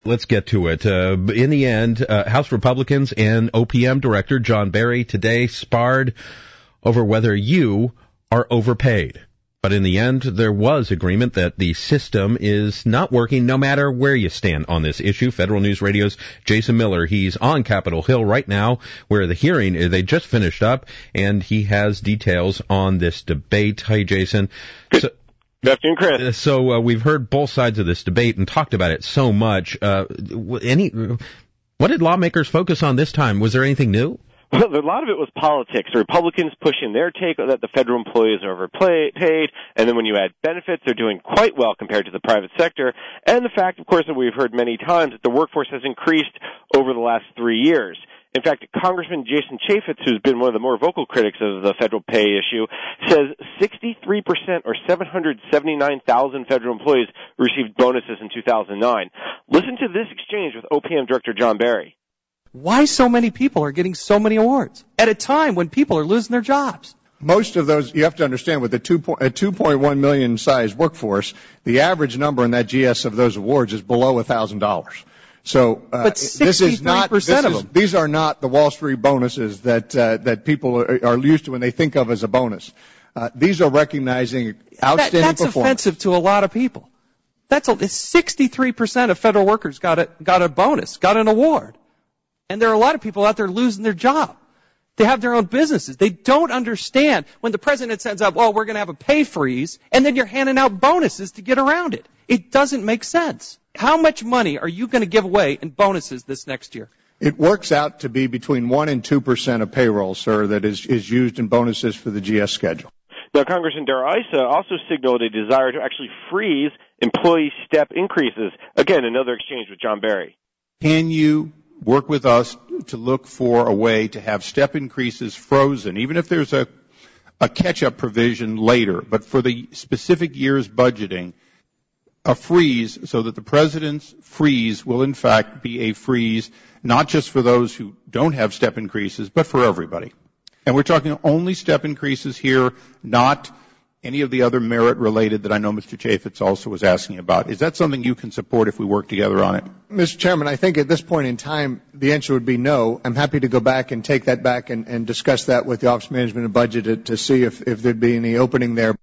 Let's get to it. In the end, House Republicans and OPM Director John Berry today sparred over whether you are overpaid. But in the end, there was agreement that the system is not working no matter where you stand on this issue. Federal News Radio's Jason Miller, he's on Capitol Hill right now where the hearing, they just finished up, and he has details on this debate. Hi, Jason. Good afternoon, Chris. So we've heard both sides of this debate and talked about it so much. What did lawmakers focus on this time? Was there anything new? Well, a lot of it was politics. The Republicans pushing their take that the federal employees are overpaid, and then when you add benefits, they're doing quite well compared to the private sector. And the fact, of course, that we've heard many times that the workforce has increased over the last 3 years. In fact, Congressman Jason Chaffetz, who's been one of the more vocal critics of the federal pay issue, says 63% or 779,000 federal employees received bonuses in 2009. Listen to this exchange with OPM Director John Berry. Why so many people are getting so many awards at a time when people are losing their jobs? Most of those, you have to understand, with a 2.1 million size workforce, the average number in that GS of those awards is below $1,000. So but 63% of them. These are not the Wall Street bonuses that people are used to when they think of as a bonus. These are recognizing outstanding that's performance. That's offensive to a lot of people. 63% of federal workers got a bonus, got an award. And there are a lot of people out there losing their job. They have their own businesses. They don't understand when the president sends up, we're going to have a pay freeze, and then you're handing out bonuses to get around it. It doesn't make sense. How much money are you going to give away in bonuses this next year? It works out to be between 1% and 2% of payroll, sir, that is used in bonuses for the GS schedule. Now, Congressman Darrell Issa also signaled a desire to actually freeze employee step increases. Again, another exchange with John Berry. Can you work with us to look for a way to have step increases frozen, even if there's a catch-up provision later, but for the specific year's budgeting, a freeze so that the president's freeze will in fact be a freeze not just for those who don't have step increases, but for everybody. And we're talking only step increases here, not any of the other merit-related that I know Mr. Chaffetz also was asking about. Is that something you can support if we work together on it? Mr. Chairman, I think at this point in time, the answer would be no. I'm happy to go back and take that back and discuss that with the Office of Management and Budget to see if there'd be any opening there.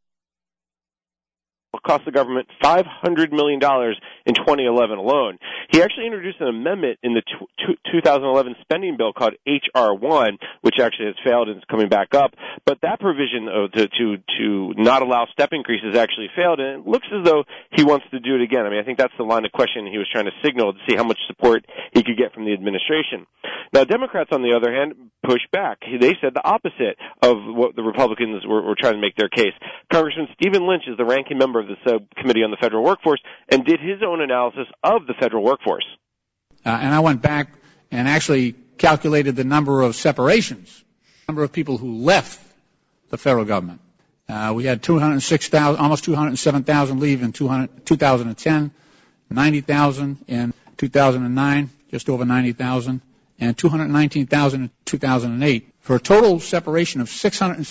Will cost the government $500 million in 2011 alone. He actually introduced an amendment in the 2011 spending bill called H.R. 1, which actually has failed and is coming back up. But that provision to not allow step increases actually failed, and it looks as though he wants to do it again. I think that's the line of question he was trying to signal to see how much support he could get from the administration. Now, Democrats, on the other hand, pushed back. They said the opposite of what the Republicans were trying to make their case. Congressman Stephen Lynch is the ranking member of the subcommittee on the federal workforce and did his own analysis of the federal workforce. And I went back and actually calculated the number of separations, number of people who left the federal government. We had 206,000, almost 207,000 leave in 2010, 90,000 in 2009, just over 90,000, and 219,000 in 2008, for a total separation of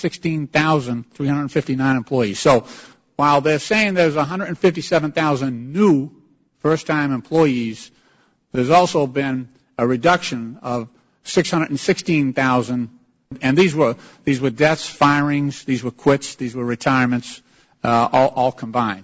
616,359 employees. So while they're saying there's 157,000 new first-time employees, there's also been a reduction of 616,000, and these were deaths, firings, these were quits, these were retirements, all combined.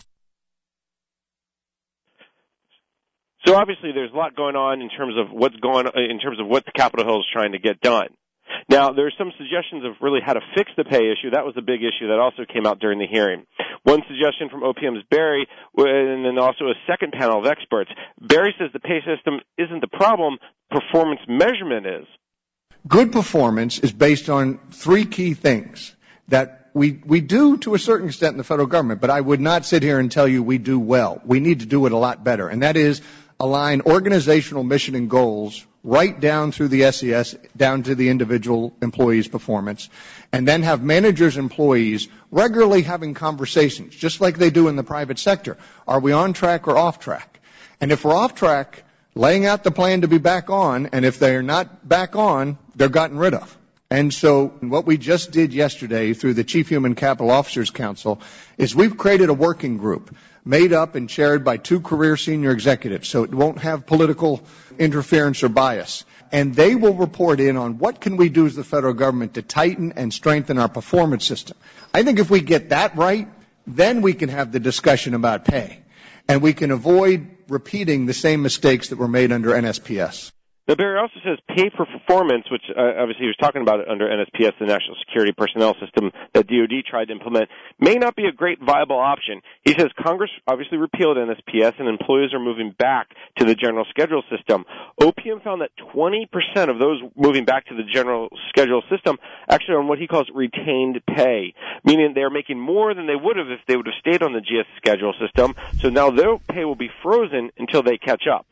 So obviously there's a lot going on in terms of what the Capitol Hill is trying to get done. Now, there's some suggestions of really how to fix the pay issue. That was a big issue that also came out during the hearing. One suggestion from OPM's Berry, and then also a second panel of experts. Berry says the pay system isn't the problem, performance measurement is. Good performance is based on three key things that we do to a certain extent in the federal government, but I would not sit here and tell you we do well. We need to do it a lot better, and that is align organizational mission and goals right down through the SES, down to the individual employee's performance, and then have managers and employees regularly having conversations, just like they do in the private sector. Are we on track or off track? And if we're off track, laying out the plan to be back on, and if they're not back on, they're gotten rid of. And so what we just did yesterday through the Chief Human Capital Officers Council is we've created a working group made up and chaired by 2 career senior executives, so it won't have political interference or bias. And they will report in on what can we do as the federal government to tighten and strengthen our performance system. I think if we get that right, then we can have the discussion about pay. And we can avoid repeating the same mistakes that were made under NSPS. Now, Barry also says pay for performance, which obviously he was talking about it under NSPS, the National Security Personnel System that DOD tried to implement, may not be a great viable option. He says Congress obviously repealed NSPS and employees are moving back to the general schedule system. OPM found that 20% of those moving back to the general schedule system actually are on what he calls retained pay, meaning they're making more than they would have if they would have stayed on the GS schedule system. So now their pay will be frozen until they catch up.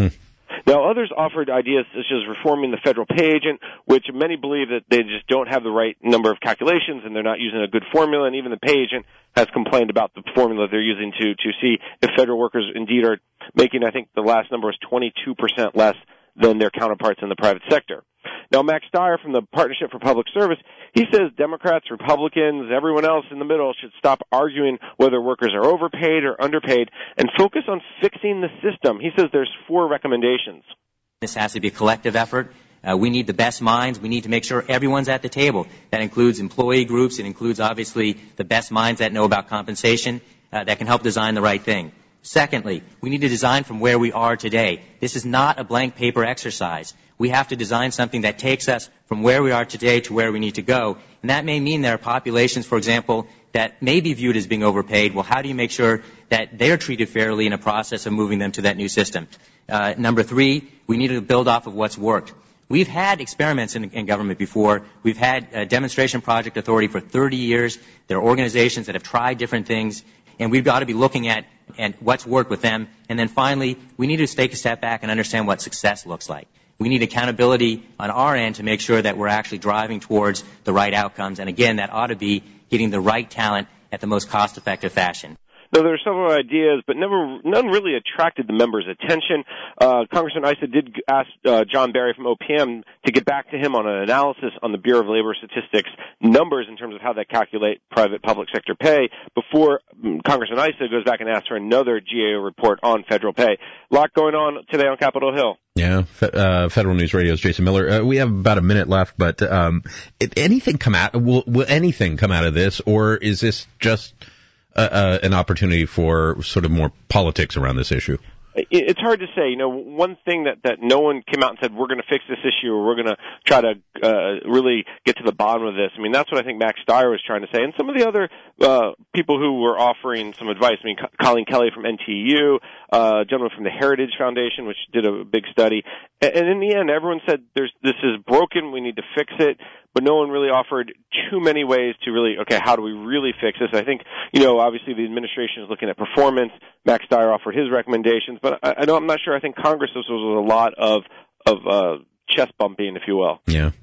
Now, others offered ideas such as reforming the federal pay agent, which many believe that they just don't have the right number of calculations and they're not using a good formula, and even the pay agent has complained about the formula they're using to see if federal workers indeed are making, I think the last number is 22% less than their counterparts in the private sector. Now, Max Stier from the Partnership for Public Service, he says Democrats, Republicans, everyone else in the middle should stop arguing whether workers are overpaid or underpaid and focus on fixing the system. He says there's 4 recommendations. This has to be a collective effort. We need the best minds. We need to make sure everyone's at the table. That includes employee groups. It includes, obviously, the best minds that know about compensation that can help design the right thing. Secondly, we need to design from where we are today. This is not a blank paper exercise. We have to design something that takes us from where we are today to where we need to go. And that may mean there are populations, for example, that may be viewed as being overpaid. Well, how do you make sure that they're treated fairly in a process of moving them to that new system? Number 3, we need to build off of what's worked. We've had experiments in government before. We've had a demonstration project authority for 30 years. There are organizations that have tried different things, and we've got to be looking at what's worked with them. And then finally, we need to take a step back and understand what success looks like. We need accountability on our end to make sure that we're actually driving towards the right outcomes. And again, that ought to be getting the right talent at the most cost-effective fashion. Now, there are several ideas, but none really attracted the members' attention. Congressman Issa did ask John Barry from OPM to get back to him on an analysis on the Bureau of Labor Statistics numbers in terms of how they calculate private-public sector pay before Congressman Issa goes back and asks for another GAO report on federal pay. A lot going on today on Capitol Hill. Yeah, Federal News Radio's Jason Miller. We have about a minute left, but anything come out? Will anything come out of this, or is this just an opportunity for sort of more politics around this issue? It's hard to say. You know, one thing that no one came out and said, we're going to fix this issue or we're going to try to really get to the bottom of this. I mean, that's what I think Max Stier was trying to say. And some of the other people who were offering some advice, I mean, Colleen Kelly from NTU, a gentleman from the Heritage Foundation, which did a big study. And in the end, everyone said this is broken, we need to fix it. But no one really offered too many ways to really, okay, how do we really fix this? I think, obviously the administration is looking at performance. Max Stier offered his recommendations, but I'm not sure. I think Congress was a lot of chest bumping, if you will. Yeah.